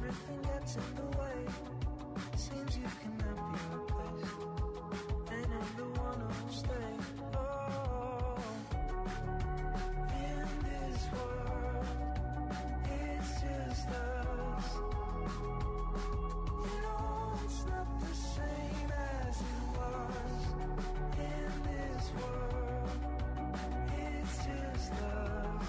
everything gets in the way. Seems you cannot be replaced, and I'm the one who'll stay. Oh, in this world, it's just us. You know it's not the same as it was. In this world, it's just us.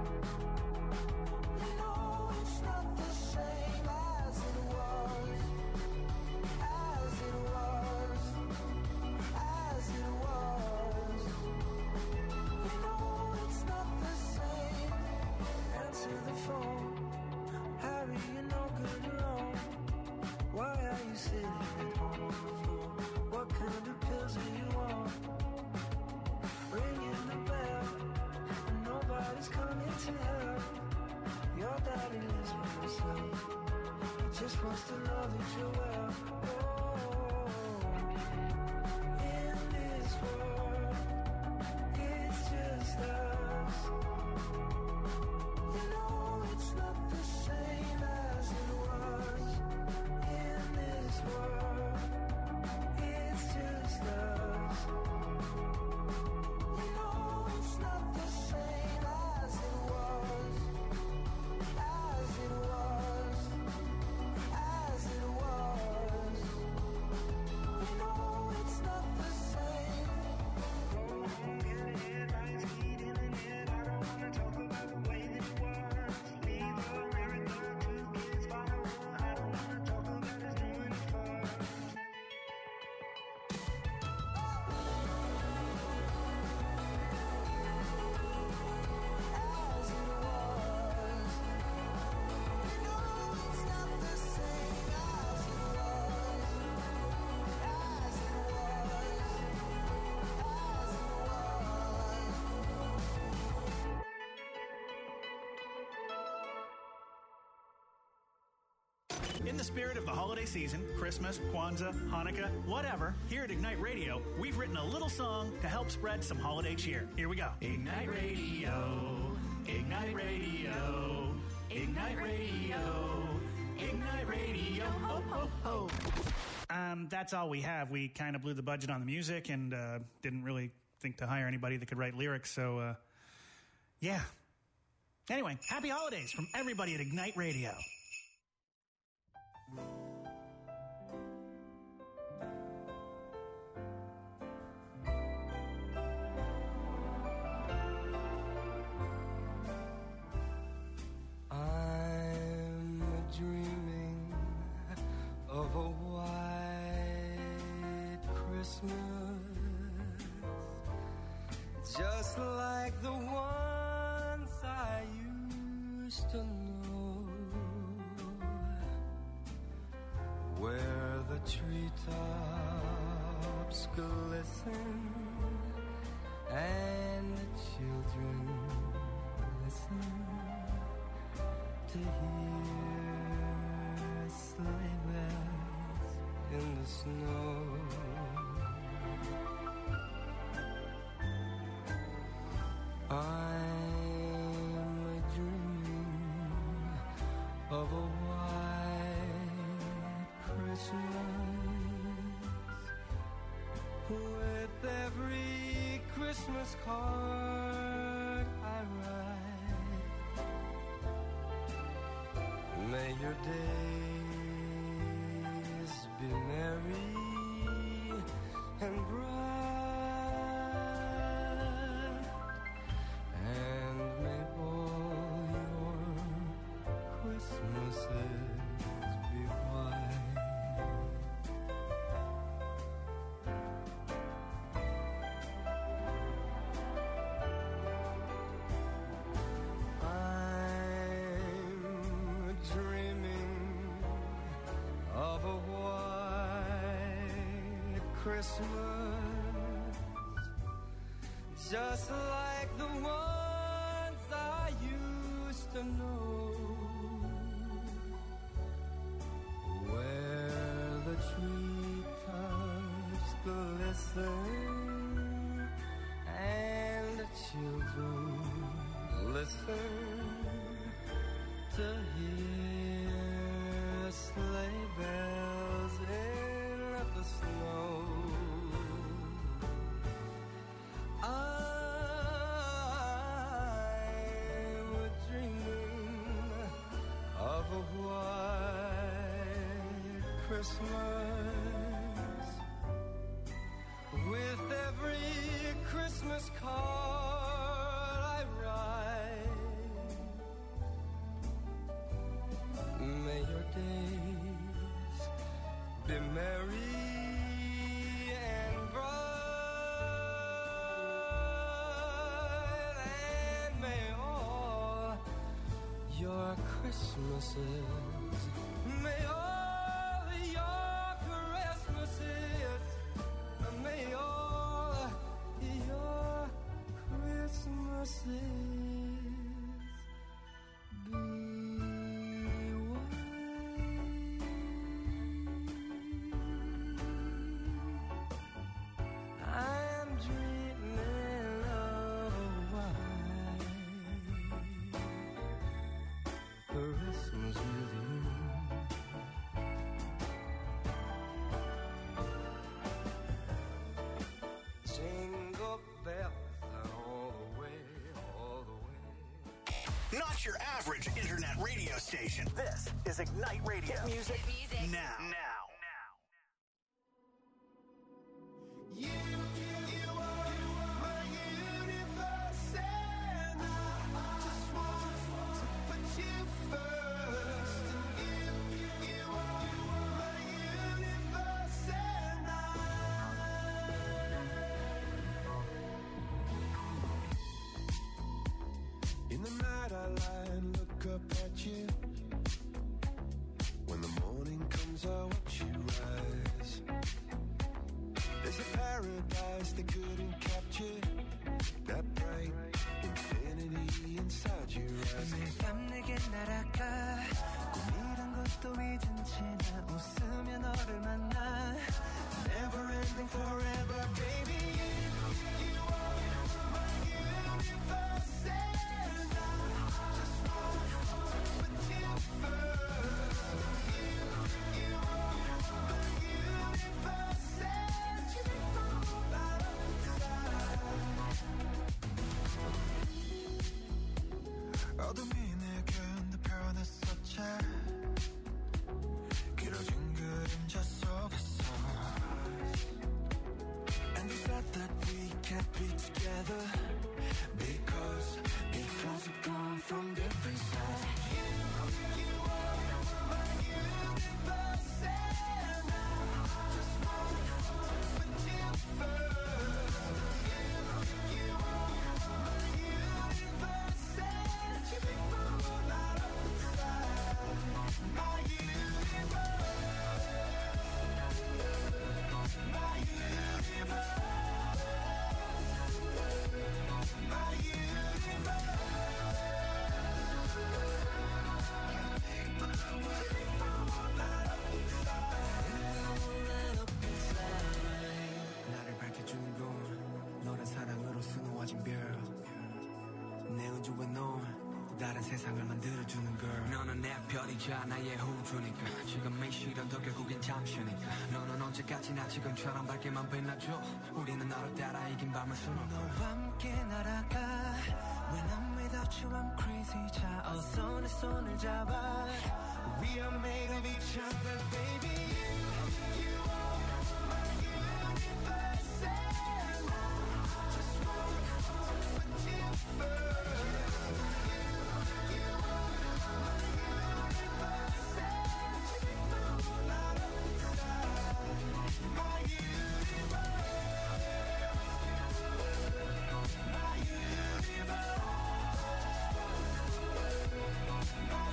You know it's not the same as it was. As it was. As it was. You know it's not the same. Answer the phone. Harry, you're no good alone. Why are you sitting at home on the floor? What kind of pills are you on? Ringing the bell, and nobody's coming to help. Your daddy lives with himself. He just wants to know that you're well. Oh, in this world, it's just us. You know it's not the same as it was. In this world, it's just us. You know it's not the same as it was. As it was. As it was. You know it's not the same. Get ahead, lights heat in the net. I don't wanna talk about the way that it was. Leave America, 2 kids follow. I don't wanna talk about us doing it first. As it was. You know it's not the same as it was. As it was. As it was. In the spirit of the holiday season, Christmas, Kwanzaa, Hanukkah, whatever, here at Ignite Radio, we've written a little song to help spread some holiday cheer. Here we go. Ignite Radio, Ignite Radio, Ignite Radio, Ignite Radio, ho, ho, ho. That's all we have. We kind of blew the budget on the music and didn't really think to hire anybody that could write lyrics, so, yeah. Anyway, happy holidays from everybody at Ignite Radio. I'm dreaming of a white Christmas, just like the ones I used to know, where the treetops glisten and the children listen to hear sleigh bells in the snow. I'm dreaming of a white Christmas, with every Christmas card I write. May your days be merry and bright, and may all your Christmases be white. I'm dreaming of a white Christmas, just like the ones I used to know, where the treetops glisten and the children listen to hear Christmas, with every Christmas card I write, may your days be merry and bright, and may all your Christmases, may all your Christmases, may all your Christmases be white. I'm dreaming of a white Christmas with you. Jingle bells all the way, all the way. Not your average internet radio station. This is Ignite Radio. Hit music. Now. You are my universe, and I just want to put you first. You are my universe, and in the night I lie and look up at you. When the morning comes, I watch you rise. There's a paradise they couldn't capture, that bright infinity inside your eyes. 매일 밤 내게 날아가 꿈이란 것도 잊은 채 나 웃으며 너를 만나. Never ending forever, baby. You are my universe, and I just want to put you first. You are my universe, and you make my whole life inside. 어둠이 내겐 내 변했었지. 길어진 그림자 속에서. And the fact that we can't be together because because we've gone from different sides. You are my universe, and I just want to put you first. You are my universe, and you make my whole life inside. My universe, my universe, my universe. 나를 밝혀주는 건 너란 사랑으로 수놓아진 별. 내 우주와 넌 다른 세상을 만들어주는 걸. 너는 내 별이자 나의 우주니까. 지금의 시련도 결국엔 잠시니까. 너는 언제까지나 지금처럼 밝게만 빛나줘. 우리는 너를 따라 이긴 밤을 수놓고 너와 함께 날아가. When I'm without you I'm crazy. 자 어서 내 손을 잡아. We are made of each other, baby. You are my universe, and I just want to put you first. You are my universe, and you make my whole life inside. My universe, my universe, my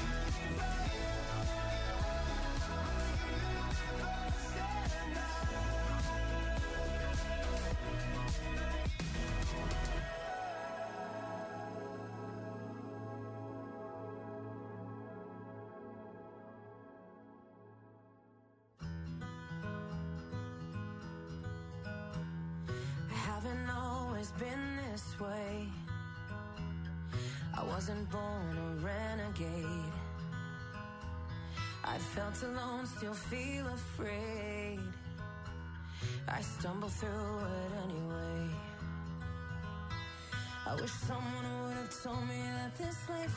haven't always been this way. I wasn't born a renegade. I felt alone, still feel afraid. I stumble through it anyway. I wish someone would have told me that this life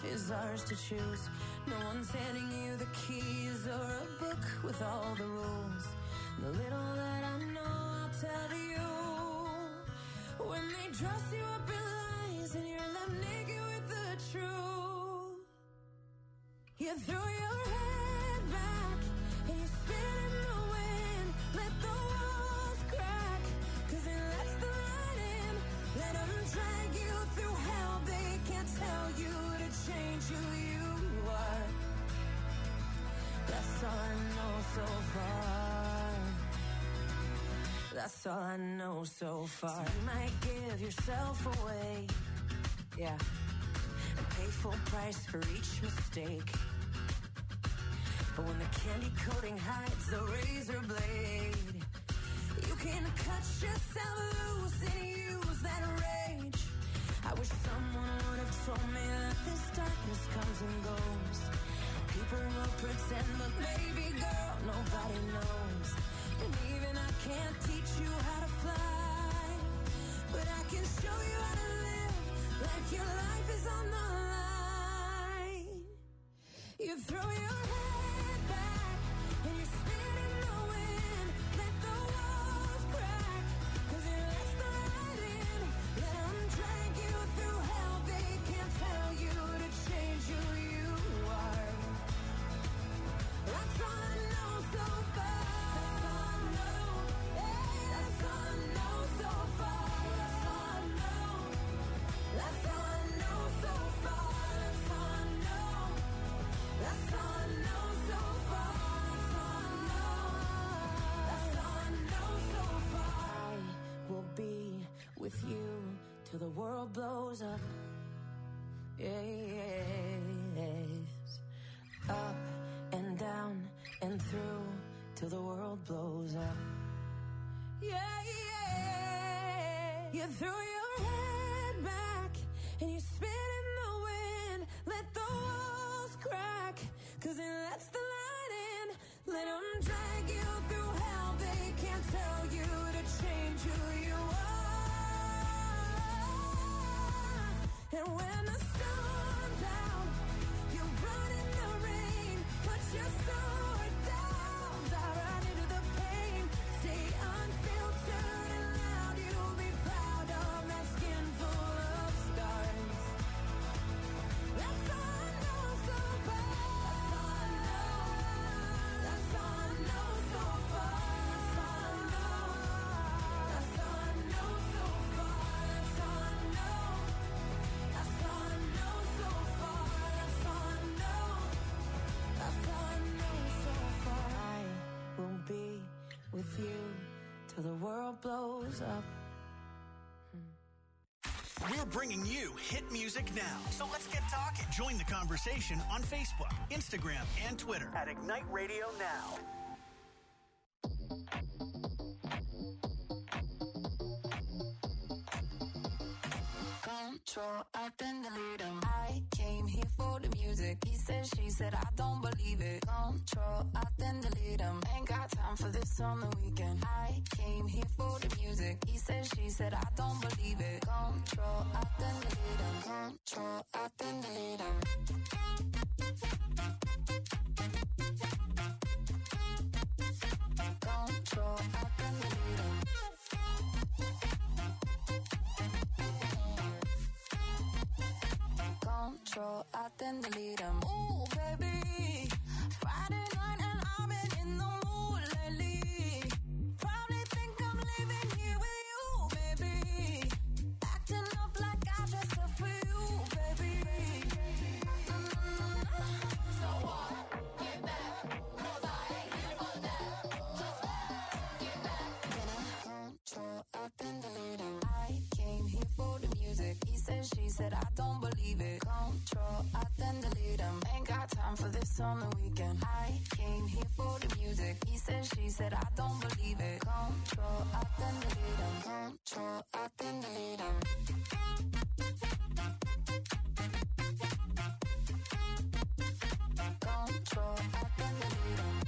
is ours to choose. No one's handing you the keys or a book with all the rules. The little that I know, I'll tell you. When they dress you up in lies and you're left naked with the truth, you throw your head back and you spin in the wind. Let the walls crack, 'cause it lets the light in. Let them drag you through hell. They can't tell you to change who you are. That's all I know so far. That's all I know so far. So you might give yourself away, yeah, and pay full price for each mistake. But when the candy coating hides the razor blade, you can cut yourself loose and use that rage. I wish someone would have told me that this darkness comes and goes. People will pretend, but baby girl, nobody knows. And even I can't teach you how to fly, but I can show you how to live like your life is on the line. You throw your head back and you spin in the wind. Let the walls crack, 'cause it lets the light in. Let them drag you through hell. They can't tell you to change who you are. That's all I know so far. That's all I know. Hey, that's all I know so far. That's all I know. That's all I know so far. That's all I know. That's all I know so far. That's all I know. That's all I know so far. I will be with you till the world blows up. Yes. Up and down and through till the world blows up. Yeah, yeah. You throw your head back and you spin in the wind. Let the walls crack, 'cause it lets the light in. Let them drag you through hell. They can't tell you to change who you are. And when the storm's out, you run in the rain. Put your sword down, dive right into the pain. Stay unfiltered and loud. You'll be proud of that skin full of scars. That's all I know so far. That's all I know. That's all I know so far. That's all I know. That's all I know so far. That's all I know. That's all I know so far. That's all I know. That's all I know so far. I will be with you till the world blows up. We're bringing you hit music now. So let's get talking. Join the conversation on Facebook, Instagram, and Twitter at Ignite Radio Now. Control, I then delete him. I came here for the music. He said, she said, I don't believe it. Control, I then delete him. Ain't got time for this on the weekend. I came here for the music. He said, she said, I don't believe it. Control, I then delete him. Control, I then delete him. Control, I then delete him. Control, I then delete him. Ooh, baby, Friday night and I've been in the mood lately. Probably think I'm living here with you, baby. Acting up like I dressed up for you, baby. So what? Get back, 'cause I ain't here for that. Just get back. Control, I then delete him. I came here for the music. He said, she said, I don't believe it. Control, I then delete him. Ain't got time for this on the weekend. I came here for the music. He said, she said, I don't believe it. Control, I then delete him. Control, I then delete him. Control, I then delete him.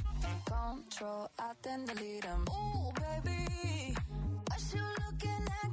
Control, I then delete him. Ooh, baby, what you looking at?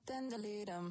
then delete them.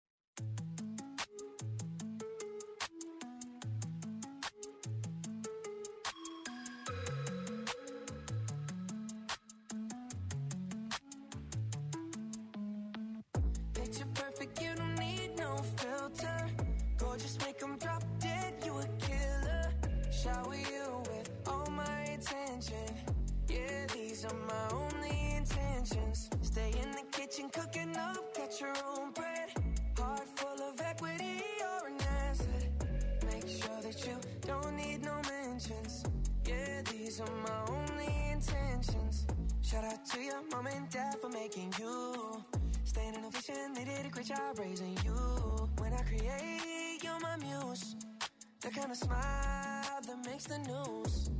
Picture perfect, you don't need no filter. Gorgeous, make them drop dead, you a killer. Shower you with all my attention. Yeah, these are my only intentions. Stay in the kitchen, cooking up, catch your own bread. Heart full of equity, you're an asset. Make sure that you don't need no mentions. Yeah, these are my only intentions. Shout out to your mom and dad for making you. Staying in a vision, they did a great job raising you. When I create, you're my muse. The kind of smile that makes the news.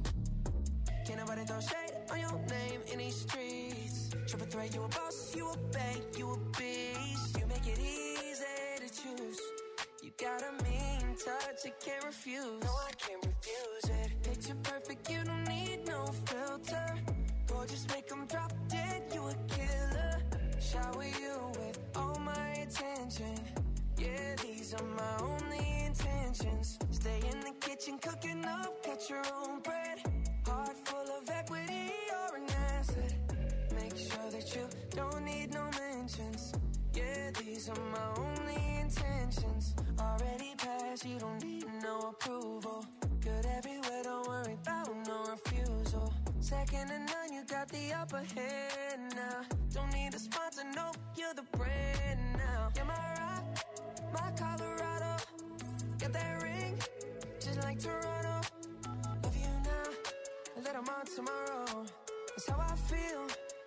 Can't nobody throw shade on your name in these streets. Triple threat, you a boss, you a bank, you a beast. You make it easy to choose. You got a mean touch, I can't refuse. No, I can't refuse it. Picture perfect, you don't need no filter. Gorgeous, make them drop dead, you a killer. Shower you with all my attention. Yeah, these are my only intentions. Stay in the kitchen, cooking up, catch your own bread. Heart full of equity, you're an asset. Make sure that you don't need no mentions. Yeah, these are my only intentions. Already passed, you don't need no approval. Good everywhere, don't worry about no refusal. Second to none, you got the upper hand now. Don't need a sponsor, no, you're the brand now. You're my rock, my Colorado. Got that ring, just like Toronto. Love you now, and that I'm on tomorrow. That's how I feel.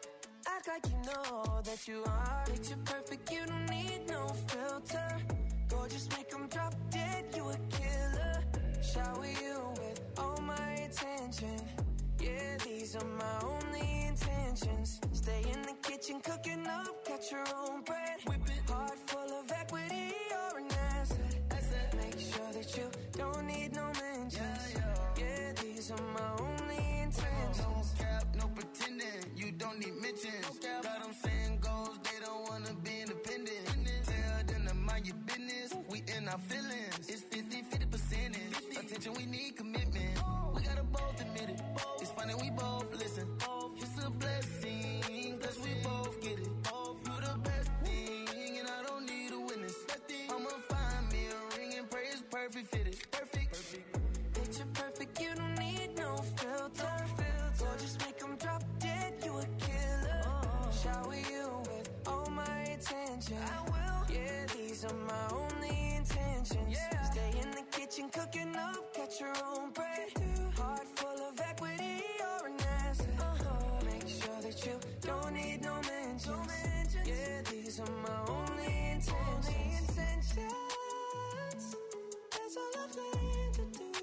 Act like you know that you are. Picture perfect, you don't need no filter. Gorgeous, make them drop dead, you a killer. Shower you with all my attention. Yeah, these are my only intentions. Stay in the kitchen, cooking up, catch your own bread. Heart full of equity, you're an asset. Make sure that you don't need no mentions. Yeah, these are my only intentions. No cap, no pretending, you don't need mentions. Got them saying goals, they don't wanna be independent. Tell them to mind your business, we in our feelings. It's 50% in. Attention, we need commitment. We gotta both admit it. It's funny, we both listen. It's a blessing, cause we both get it. You the best thing, and I don't need a witness. I'ma find me a ring and pray it's perfect fitted. Perfect. Picture perfect, you don't need no filter. Gorgeous, make them drop dead, you a killer. Shower you with all my attention. I will. Yeah, these are my only intentions. Stay in the kitchen, cooking up, catch your own bread. Heart full of equity, you're an asset. Make sure that you don't need no mentions. Yeah, these are my only intentions. That's all I'm planning to do.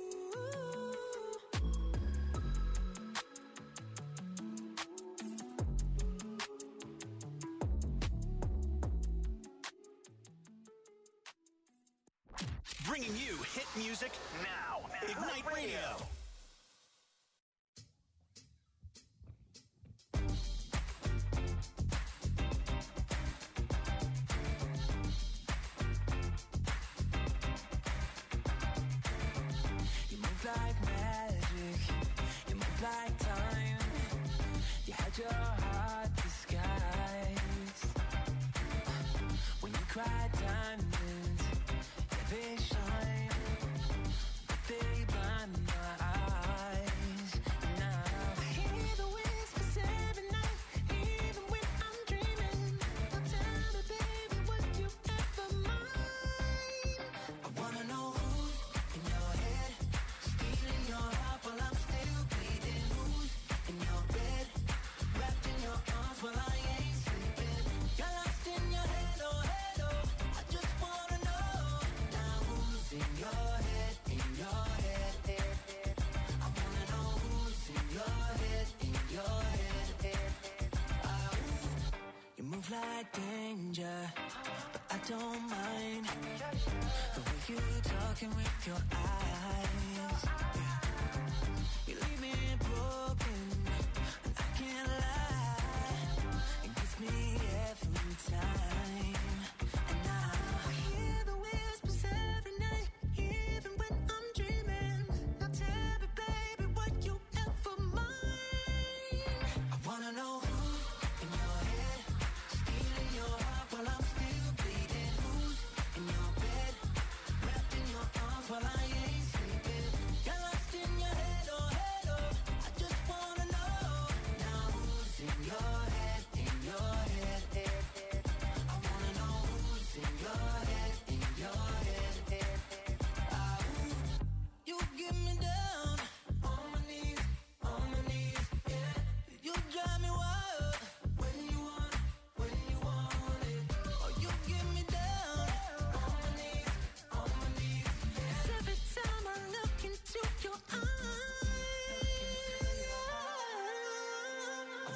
Bringing you hit music now. Ignite Radio. You move like magic, you move like time. You had your heart disguised. When you cry diamonds, yeah, they shine, but they blind my eyes.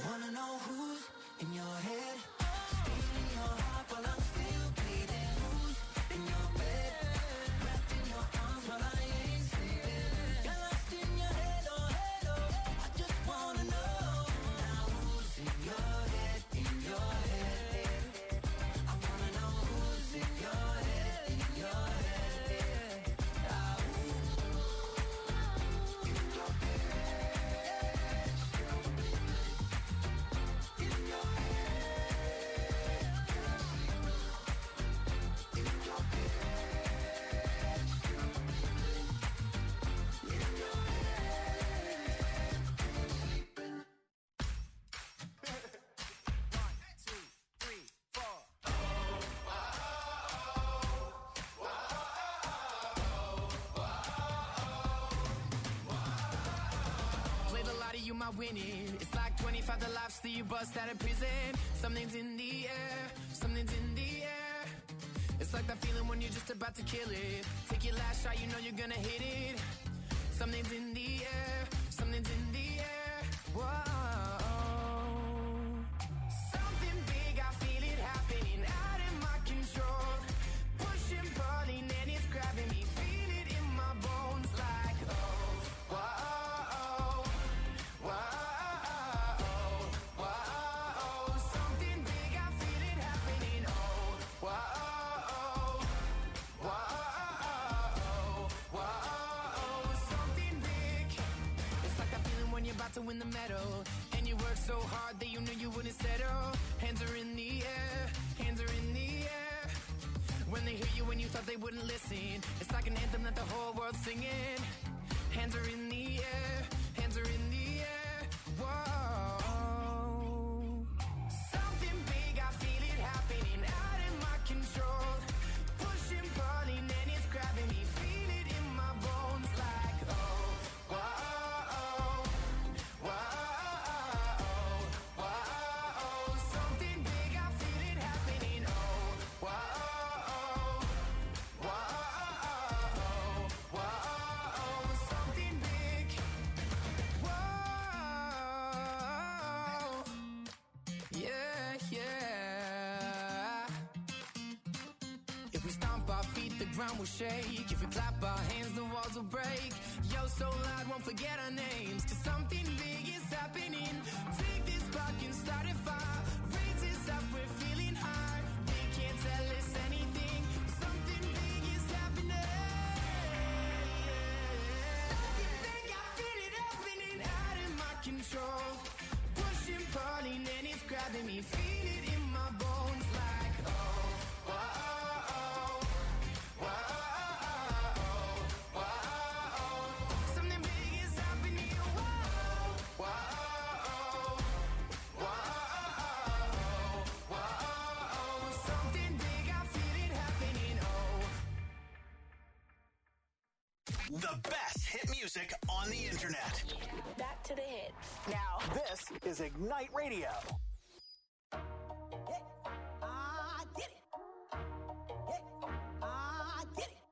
Wanna know who's in your head? Stealing your heart while I'm still bleeding. Who's in your bed? Wrapped in your arms while I ain't sleeping. Got lost in your head, oh, head, oh. I just wanna know now who's in your head, in your head. I wanna know who's in your head, in your head. Ah, who's in your head? Play the lottery, you might win it. It's like 25 the lives that you bust out of prison. Something's in the air, something's in the air. It's like that feeling when you're just about to kill it. Take your last shot, you know you're gonna hit it. Something's in the air, something's in the air. Whoa. Something big, I feel it happening out of my control. Pushing, pulling, and it's grabbing me. Feel it in my bones like, oh, whoa, whoa, whoa. Something big, I feel it happening. Oh, whoa, whoa, something big. It's like that feeling when you're about to win the medal, and you work so hard that you knew you wouldn't settle. Hands are in the air, hands are in the air. When they hear you when you thought they wouldn't listen, it's like an anthem that the whole world's singing. Hands are in the air, hands are in the air. Whoa. Something big, I feel it happening out of my control. Pushing, pulling, and it's grabbing me. Feel it in my bones like, oh, whoa, whoa, something big, I feel it happening. Oh, whoa, something big. Whoa, yeah, yeah. If we stomp our feet, the ground will shake. If we clap our hands, the walls will break. Yo, so loud, won't forget our names. Cause something big is happening. Take this spark and start a fire. Raise us up, we're feeling high. They can't tell us anything. Something big is happening. Something big, I feel it happening out of my control. Pushing, pulling, and it's grabbing me. Feel it in my bones like, oh, whoa, whoa. Something big is happening. Whoa, whoa. Something big, I feel it happening. Oh. The best hit music on the internet. Back to the hits. Now, this is Ignite Radio. I did it. I did it.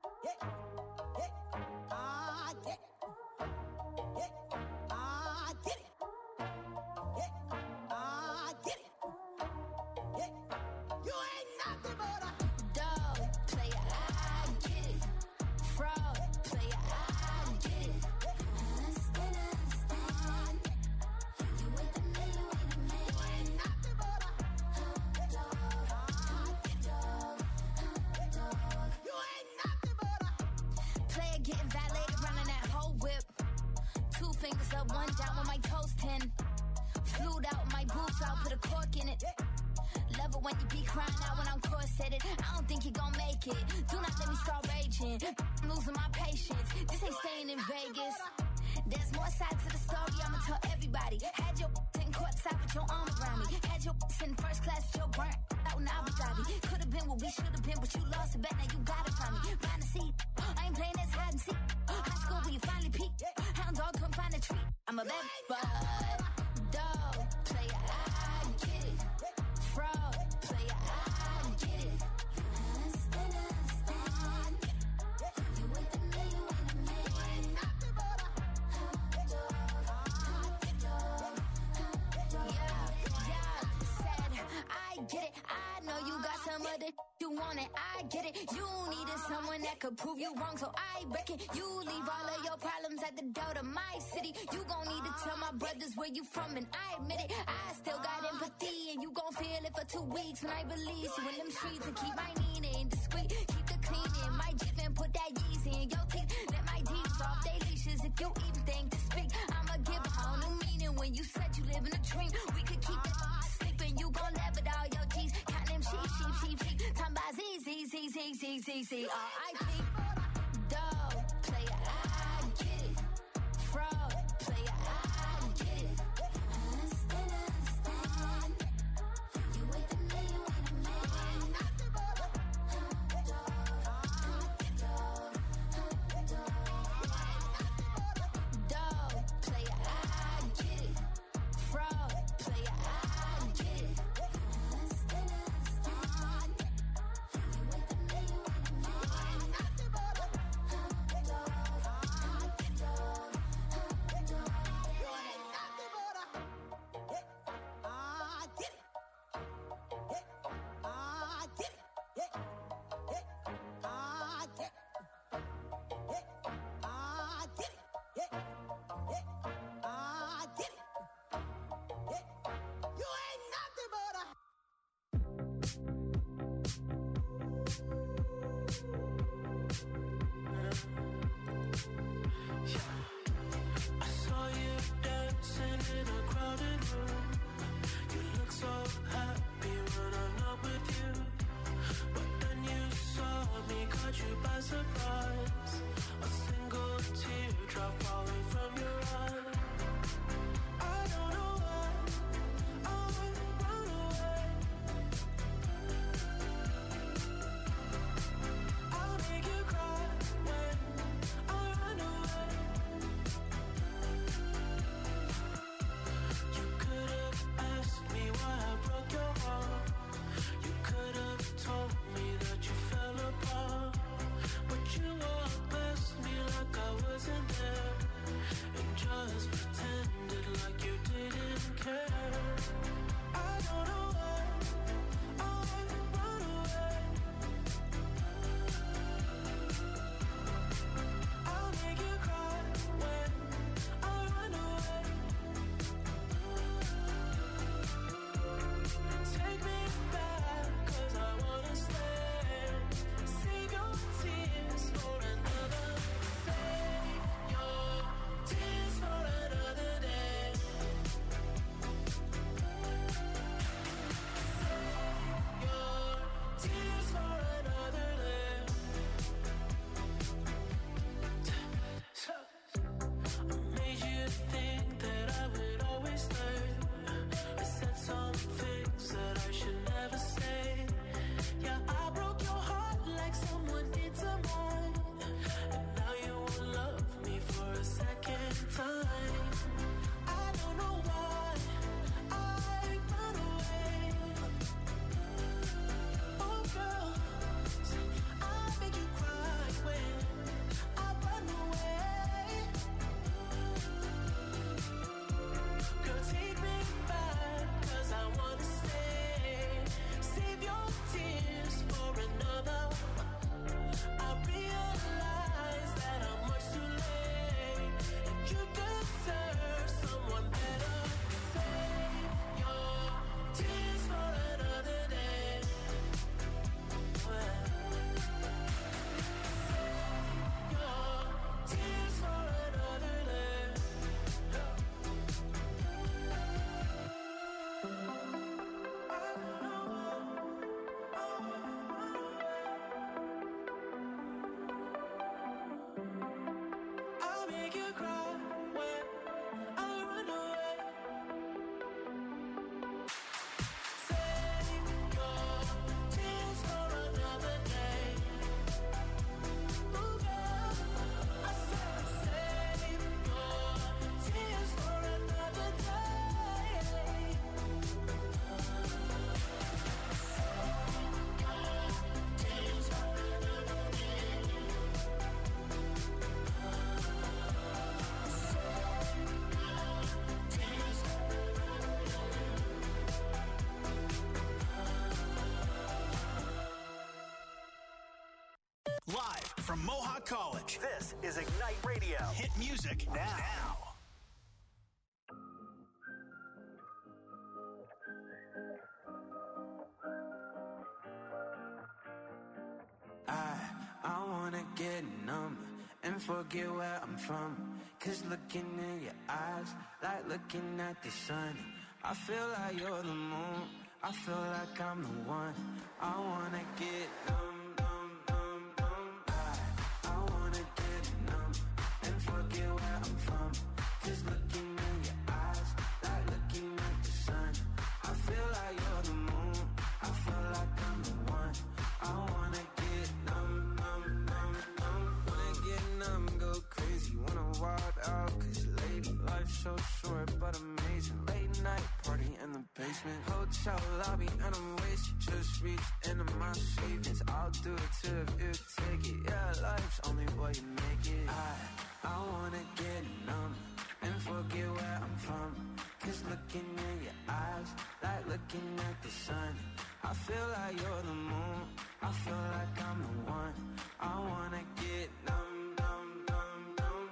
I did it. I did it. I did it. You ain't nothing but a Dog, player, I get it. Fraud, player, I get it. Understand. You with the man, you with the man. you ain't nothing but a you ain't nothing but a Player getting violated, running that whole whip. 2 fingers up, 1 down with my toes 10. Flued out my boobs, I'll put a cork in it. Love it when you be crying out when I'm corseted. I don't think you gon' make it. Do not let me start raging. I'm losing my patience. This ain't staying in Vegas. There's more sides to the story, I'ma tell everybody. Had your in courtside with your arm around me. Had your in first class with your burnt out in Abu Dhabi. Could've been what we should've been, but you lost it back, now you gotta find me. Find a seat, I ain't playing this hide and seek. High school where you finally peaked. Hound dog couldn't find a treat. I'm a bad bud. Dog, player, I get it. Fraud, player, I get it. Understand. You with the man, you with the man. you ain't nothing but a Yeah. you want it, I get it. You needed someone that could prove you wrong, so I reckon you leave all of your problems at the door to my city. You gon' need to tell my brothers where you from, and I admit it. I still got empathy, and you gon' feel it for 2 weeks when I release you in them streets. And keep my Nina discreet, keep the cleaning. My Jeep and put that Yeezy in your teeth. Let my Jeeps off they leashes if you even think to speak. I'ma give a whole new meaning when you said you live in a dream. We could keep it sleeping, you gon' laugh at all your G's. Count them sheep. Time by Z. R.I.P. Dog, player, I get it. Fraud, player, I get it. Understand. You with the man, you with the man. Dog, player, I get it. Fraud, player, I get it. Understand. You with the man, you with the man. from Mohawk College. This is Ignite Radio. Hit music now. I wanna get numb and forget where I'm from. Cause looking in your eyes, like looking at the sun. I feel like you're the moon, I feel like I'm the one. I wanna get numb, numb, numb, numb. I wanna get numb and forget where I'm from. Cause looking in your eyes, like looking at the sun. I feel like you're the moon, I feel like I'm the one. I wanna get numb, numb, numb, numb. Wanna get numb, go crazy, wanna wild out. Cause lady, life's so short but amazing. Late night party in the basement, hotel lobby and I'm wasted. Just reached into my savings, I'll do it too if you take it. Yeah, life's only what you make it. I wanna get numb and forget where I'm from. Cause looking in your eyes, like looking at the sun. I feel like you're the moon, I feel like I'm the one. I wanna get numb, numb, numb, numb.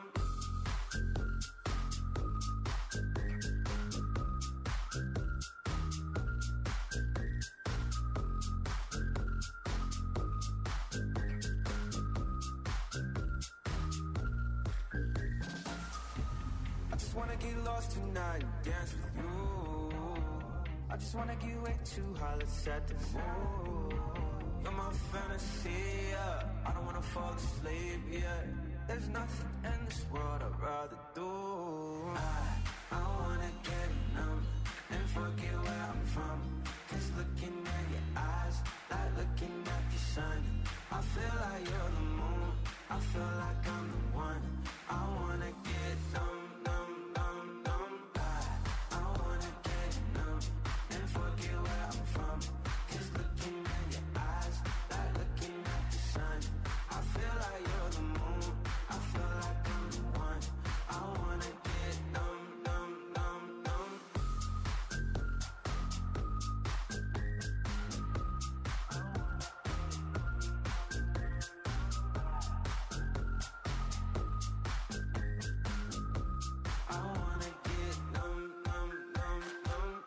I just wanna get lost tonight and dance with you. I just wanna get way too high, let's set the mood. You're my fantasy, yeah. I don't wanna fall asleep, yeah. There's nothing in this world I'd rather do. I wanna get numb and forget where I'm from. Cause looking at your eyes, like looking at the sun. I feel like you're the moon, I feel like I'm the one. I wanna get numb, numb, numb, numb. I wanna get numb and forget where I'm from. Cause looking at your eyes, like looking at the sun. I feel like you're the moon, I feel like I'm the one. I wanna get numb, numb, numb, numb. I wanna get numb, numb, numb, numb.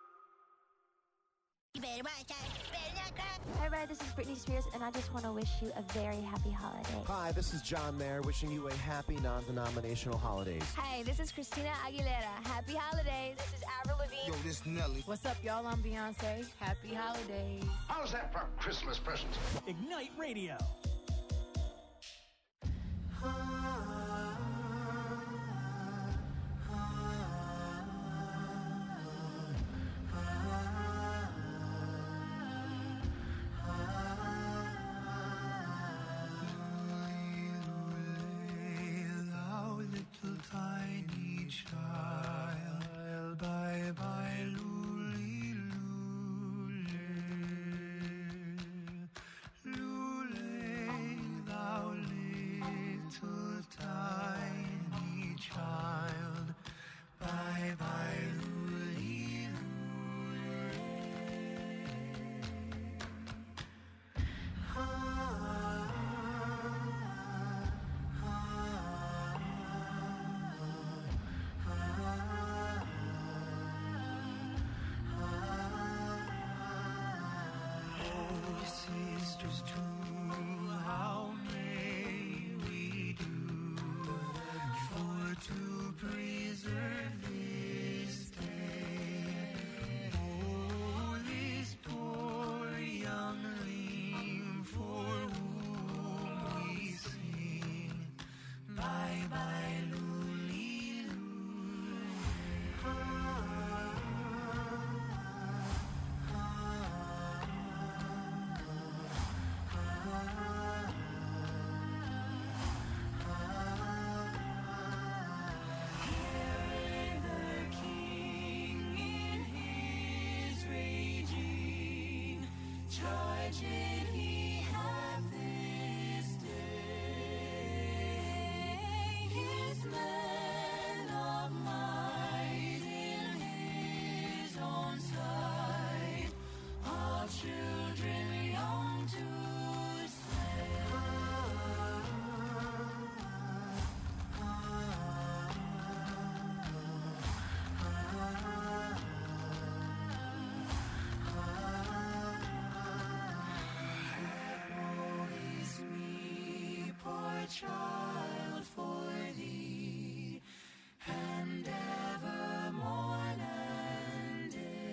You better watch out. You better not cry. Hi, everybody. This is Britney Spears, and I just want to wish you a very happy holiday. Hi, this is John Mayer wishing you a happy non-denominational holidays. Hi, this is Christina Aguilera. Happy holidays. This is Avril Lavigne. Yo, this Nelly. What's up, y'all? I'm Beyonce. Happy holidays. How's that for Christmas presents? Ignite Radio. Thou little tiny child, bye bye, lule, lule, lule, thou little tiny child, bye bye, lule, oh, sisters true, how may we do for to preserve this day? Oh, this poor youngling for whom we sing, bye bye, lule, lule. Hear the King in his raging, charge it he hath this day. His men of might in his own sight, all children young to slay. child for thee, and evermore and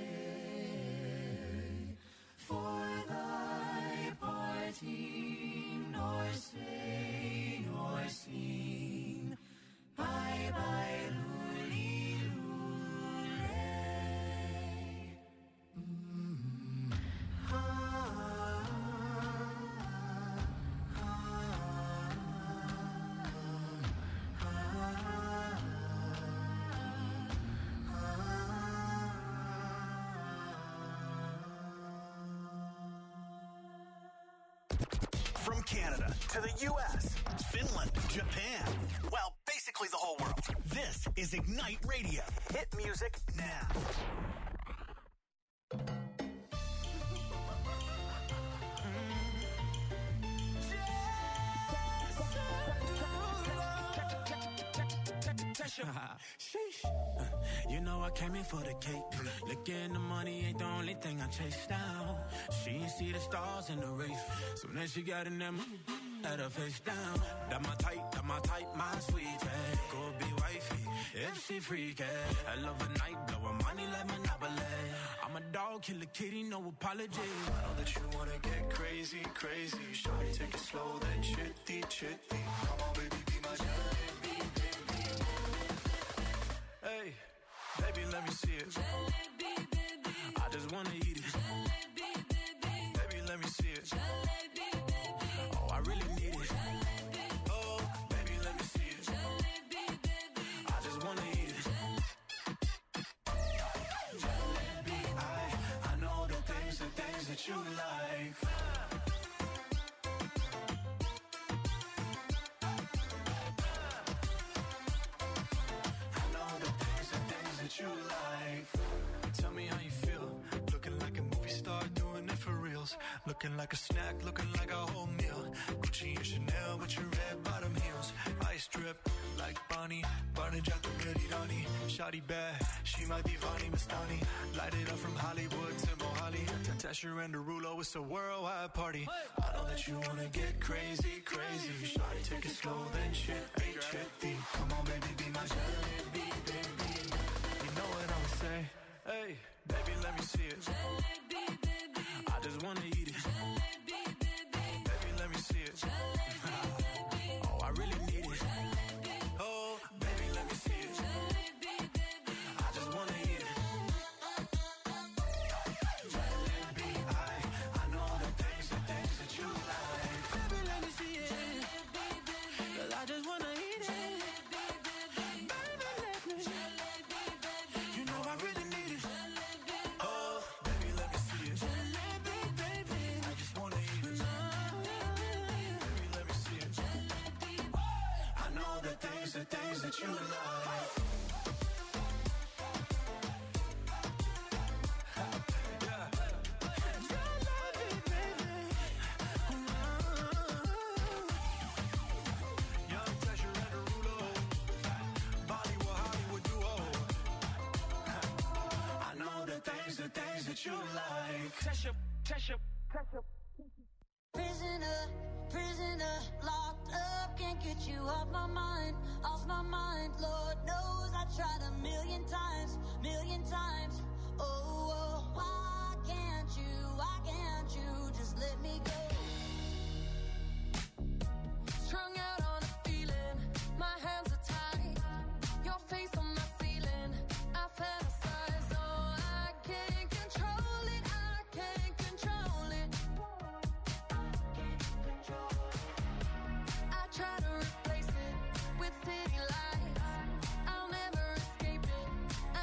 day, for thy parting, nor say nor sing, bye bye luli lule. From Canada to the U.S., Finland, Japan, well, basically the whole world. This is Ignite Radio. Hit music now. Sheesh. You know I came in for the cake. Looking the money ain't the only thing I chase down. She ain't see the stars in the race. So then she got in them, had her face down. That my type, my sweetie. Go be wifey, if she freaky. I love a night, blow her money like Monopoly. I'm a dog, kill a kitty, no apology. I know that you wanna get crazy, crazy. Shawty, take it slow, then chitty, chitty. Come on, baby, be my jalebi, baby. Hey, baby, let me see it. Jalebi, baby. I just wanna eat it. Jalebi, baby. Baby, let me see it. Jalebi, baby. Oh, I really need it. Jalebi. Oh, baby, let me see it. Jalebi, baby. I just wanna eat it. Jalebi, I know the things that you like. You like. Tell me how you feel. Looking like a movie star, doing it for reals. Looking like a snack, looking like a whole meal. Gucci and Chanel with your red bottom heels. Ice drip like Bonnie, Barney Jack the Merirani. Shawty bad, she might be Vani Mastani. Light it up from Hollywood to Mohali. Tesher and Derulo, it's a worldwide party. I know that you wanna get crazy, crazy. Shawty, take it slow, then chitty, chitty. Come on, baby, be my jalebi, baby. Know what I'ma say? Hey, baby, let me see it. Jalebi, baby. I just wanna eat it. Jalebi, baby. Baby, let me see it. Jalebi, baby. Oh, I really need it. Jalebi. Oh, baby, let me see it. Jalebi, baby. I just wanna eat it. Jalebi, I know the things that you like. Baby, let me see it. Jalebi, baby. 'Cause I just wanna eat it. The things that you like. Yeah. Young Tesher and Derulo, Bollywood, Hollywood duo. I know the things that you like. Tesher. Prisoner, locked up, can't get you off my mind, Lord knows I tried a million times, oh, why can't you just let me go? Strung out on a feeling, my hands are tied, your face on my ceiling, I fantasize, oh, I can't control it, I try to replace it with city lights, I'll never escape it,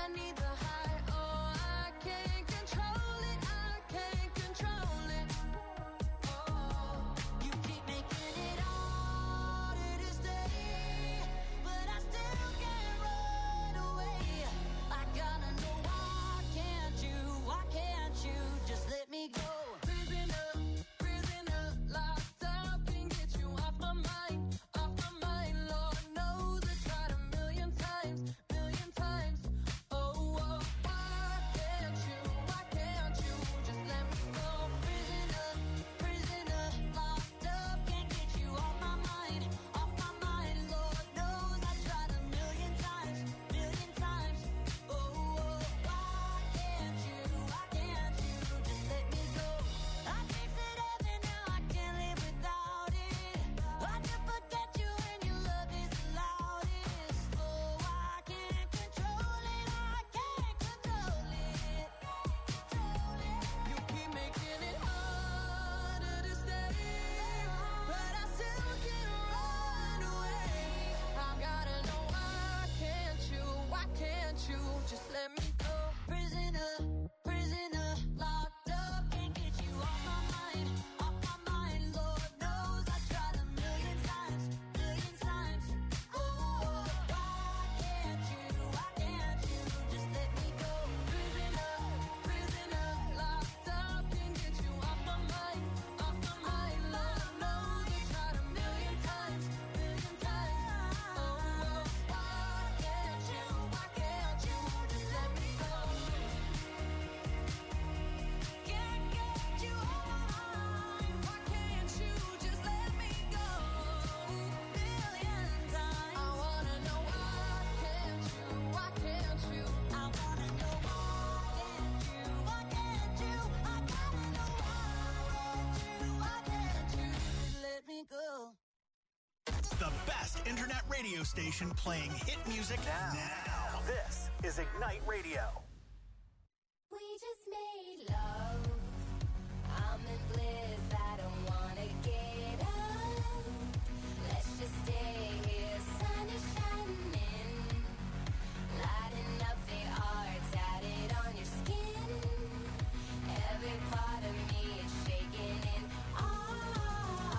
The best internet radio station playing hit music now. This is Ignite Radio. We just made love. I'm in bliss. I don't wanna get up. Let's just stay here. Sun is shining, lighting up the art tatted on your skin. Every part of me is shaking in awe.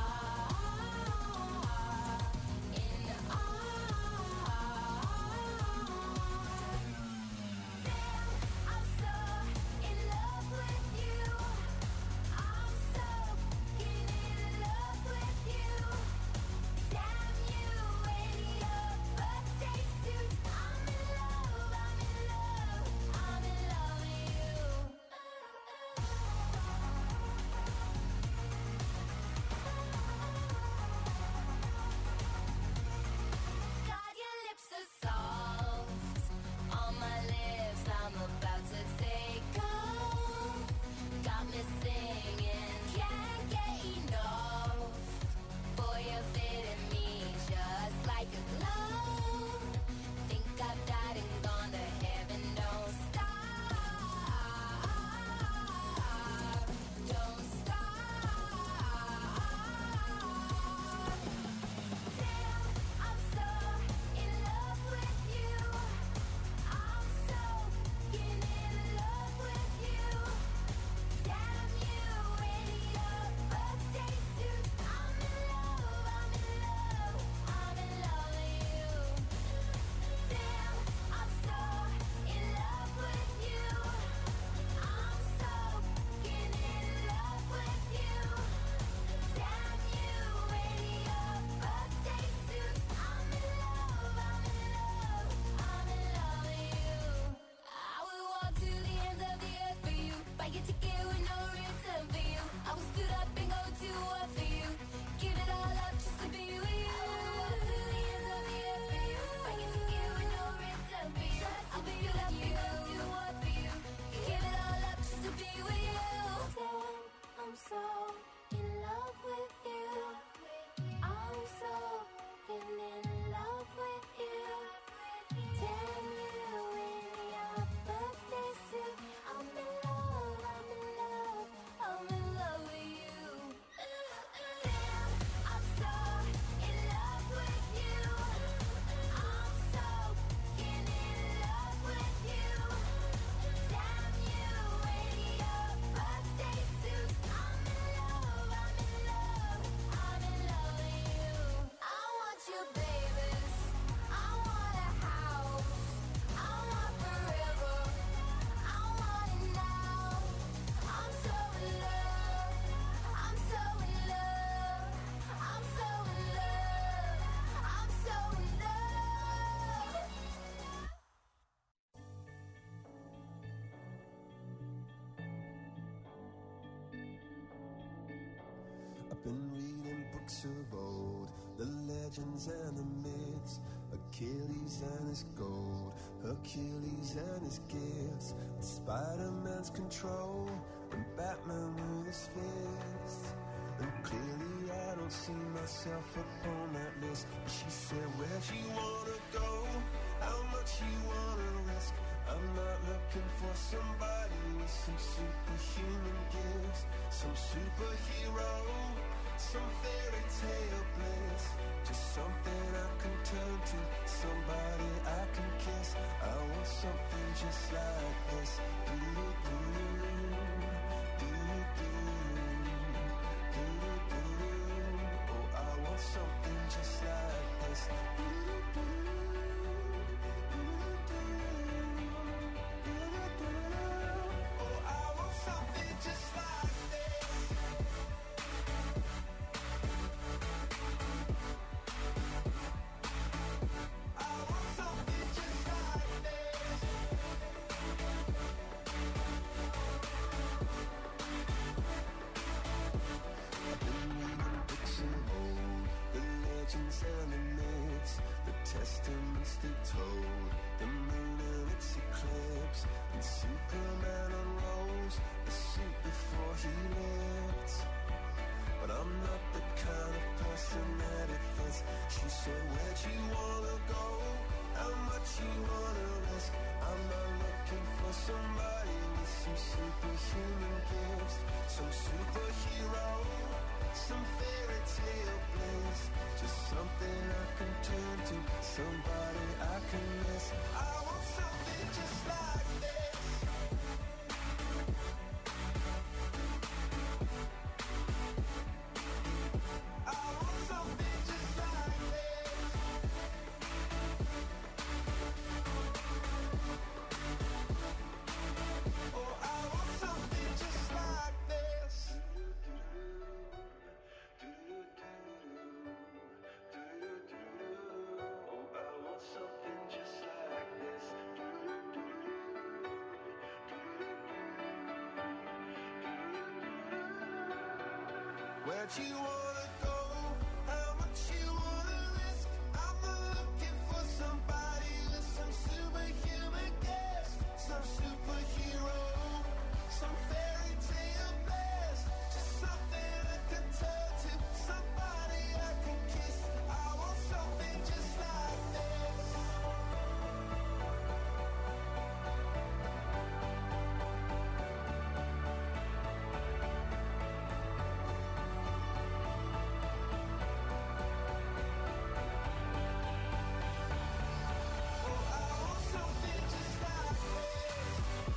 In awe. Damn, I'm so in love with you. I'm so in love with you. Damn you in your birthday suit. I'm in love, I'm in love, I'm in love with you. God, your lips are soft on my lips. I'm about to take off. Got me singing, can't get enough. Boy, you're fitting me just like a glove. Think I've died and gone to heaven. Don't stop, don't stop. Damn, I'm so in love with you. I'm so in love with you. Damn you in your birthday suit. I'm in love, I'm in love, I'm in love with you. Damn, I'm so in love with you. I'm so in love with you. Damn you in your birthday suit. I'm in love, I'm in love, I'm in love with you. I would walk to the ends of the earth for you. Buy your ticket with no return for you. I would stood up and go to war for you. Give it all up just to be with you. I would walk to the ends of the earth for you. Buy your ticket with no return for you. I would stood up and go to war for you. Give it all up just to be with you. Damn, I'm so in love with you. I'm so in love with you. Damn you in your birthday suit. I'm in love, I'm in love, I'm in love with you. Damn, I'm so in love with you. I'm so in love with you. Damn you in your birthday suit. I'm in love, I'm in love, I'm in love with you. I want your babies. I want a house. I want forever. I want it now. I'm so in love. I'm so in love. I'm so in love. I'm so in love. I've been reading books of old, the legends and the myths, Achilles and his gold, Hercules and his gifts, Spider-Man's control, and Batman with his fists. And clearly I don't see myself upon that list. But she said, where'd you wanna go? How much you wanna risk? I'm not looking for somebody with some superhuman gifts, some superhero, some fairy tale bliss. Just something I can turn to, somebody I can kiss. I want something just like this. Oh, I want something just like this. Oh, I want something just like this. I want something just like this. some superhuman gifts, some superhero, some fairy tale bliss, just something I can turn to, somebody I can miss. I want something just like this. I want something just like this. Oh, I want something just like this. Oh, I want something just like this. Where'd you wanna go? How much you wanna risk? I'm looking for somebody with some superhuman gifts, some superhero, some fairy tale bliss, just something I can turn to, somebody I can kiss. I want something just like this. Oh, I want something just like this.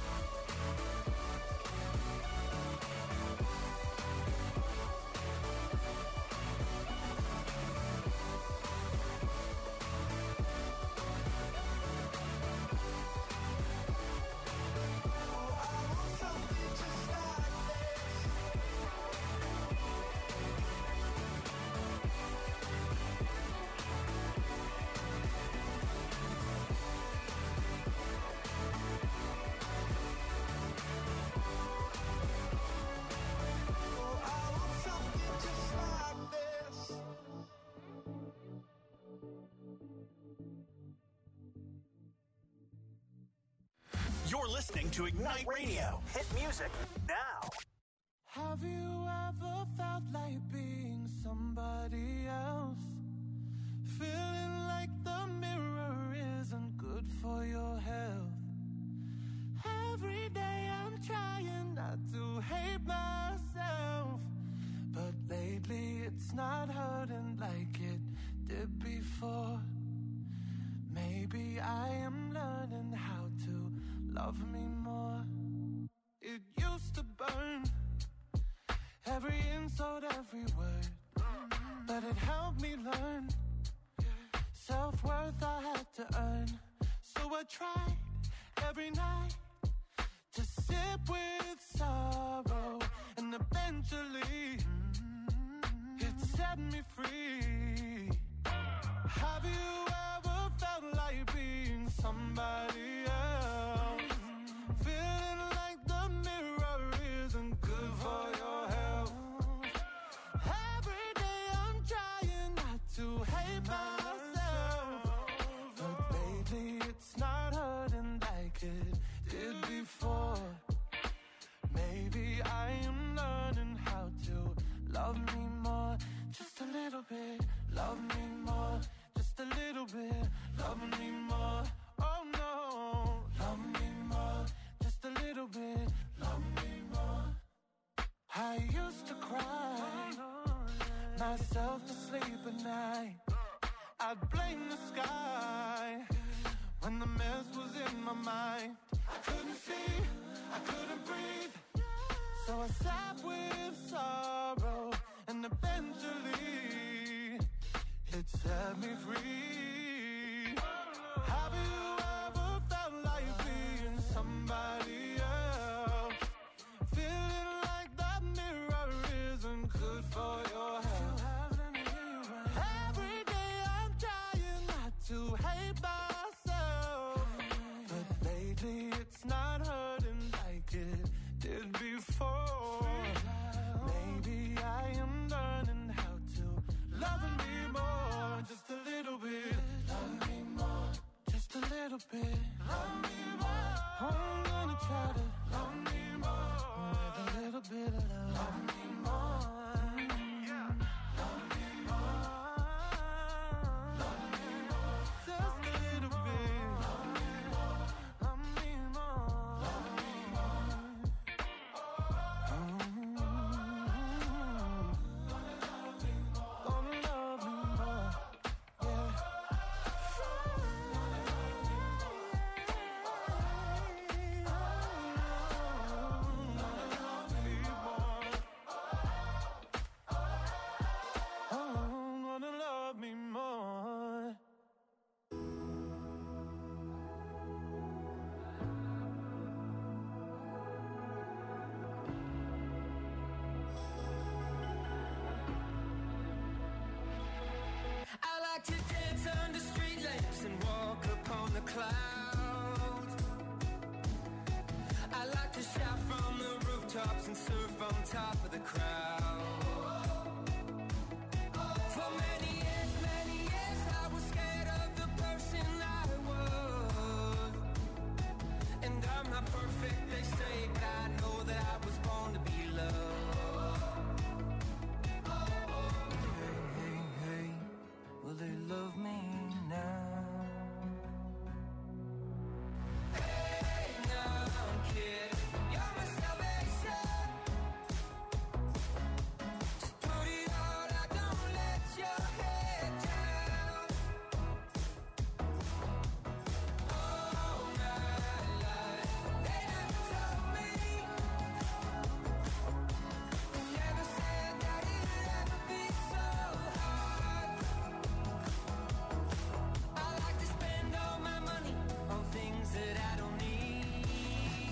Oh, I want something just like this. Oh, I want something just like this. You're listening to Ignite Radio. Hit music now. Have you ever felt like being somebody else? Feeling like the mirror isn't good for your health. Every day I'm trying not to hate myself, but lately it's not hurting like it did before. Maybe I am learning how to love me more. It used to burn, every insult, every word, but it helped me learn self-worth I had to earn. So I tried every night to sip with sorrow, and eventually it set me free. Have you ever felt like being somebody else? Feeling like the mirror isn't good for your health. Every day I'm trying not to hate myself, but lately it's not hurting like it did before. Maybe I am learning how to love me more, just a little bit. Love me more, just a little bit. Love me more, oh no. Love me more, just a little bit. Love me more. I used to cry myself to sleep at night. I'd blame the sky when the mess was in my mind. I couldn't see, I couldn't breathe, so I sat with sorrow, and eventually it set me free. Have you ever felt like being somebody else? Feeling like that mirror isn't good for your health. Every day I'm trying not to hate myself, but lately it's not hurting like it did before. Maybe I am learning how to love me more, just a little bit. clouds. I like to shout from the rooftops and surf on top of the crowd. For many years I was scared of the person I was. And I'm not perfect, they say, but I know that I was born to be loved. Hey, hey, hey, will they love me now? Hey, now, kid, you're my salvation. Just put it all out, don't let your head down. All my life, they never told me, they never said that it'd ever be so hard. I like to spend all my money on things that I don't need.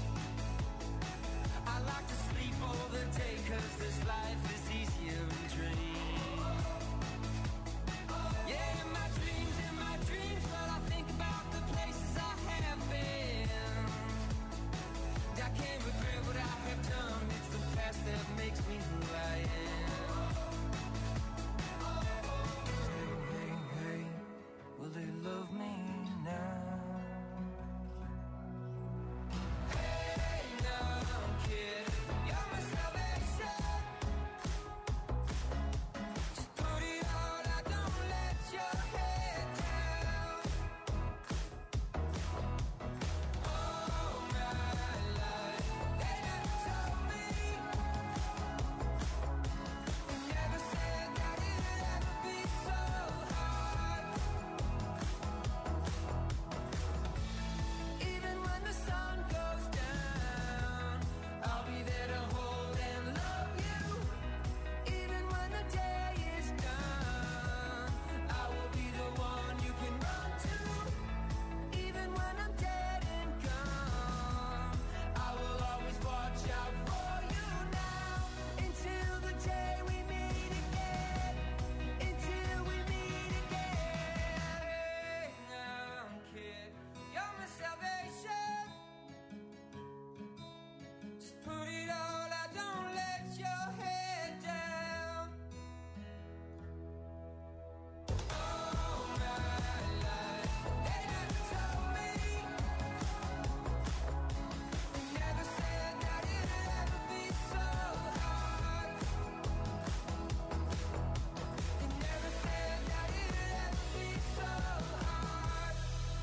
I like to sleep all the day, 'cause this life is easier in dreams. Yeah, in my dreams, well, I think about the places I have been. I can't regret what I have done, it's the past that makes me who I am. Hey, hey, hey, will they love me now? Hey, now, kid, you're my salvation. Just put it all out, don't let your head down. All my life, they never told me, they never said that it'd ever be so hard. Even when the sun goes down, I'll be there to hold and love you. Even when the day is done, I will be the one you can run to. Even when I'm dead and gone, I will always watch out for you now. Until the day we meet again. Until we meet again. Hey now, kid, you're my salvation. Just put it all out, don't let your head down. All my life, they never told me, they never said that it'd ever be so hard. They never said that it'd ever be so hard.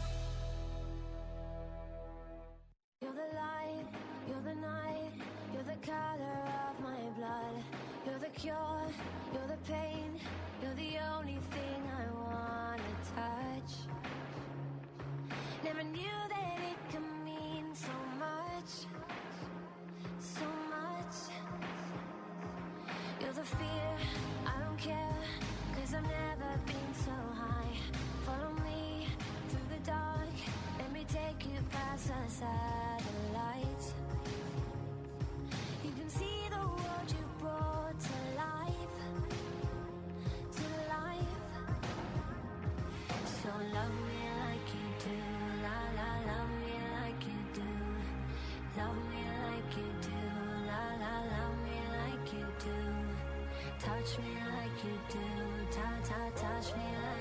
You're the light, you're the night, you're the color of my blood. You're the cure, you're the pain, you're the only thing I wanna touch. Never knew that it could mean so much, so much. You're the fear, I don't care, 'cause I've never been so high. Follow me through the dark, let me take you past the satellites. You can see the world you brought to life, to life. So love me like you do, la la, love me like you do. Love me like you do, la la, love me like you do. Touch me like you do, ta ta, touch me like